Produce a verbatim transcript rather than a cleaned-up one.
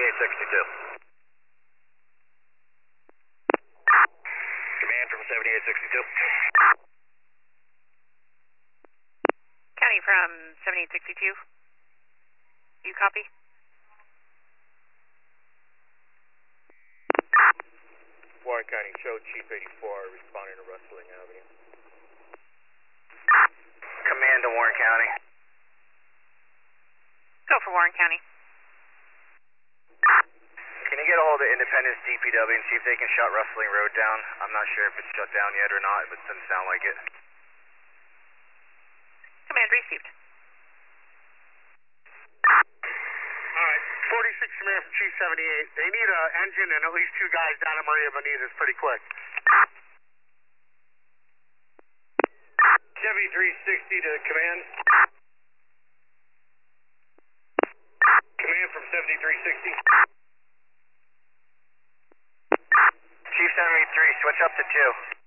seventy-eight sixty-two. Command from seventy-eight sixty-two. County from seventy-eight sixty-two. You copy? Warren County, show Chief eighty-four responding to Rustling Avenue. Command to Warren County. Go for Warren County. Can you get a hold of Independence D P W and see if they can shut Rustling Road down? I'm not sure if it's shut down yet or not, but it doesn't sound like it. Command received. Alright, forty-six Command from Chief seventy-eight. They need an engine and at least two guys down at Maria Benitez pretty quick. seventy-three sixty to command. Command from seventy-three sixty. Chief seventy-three, switch up to two.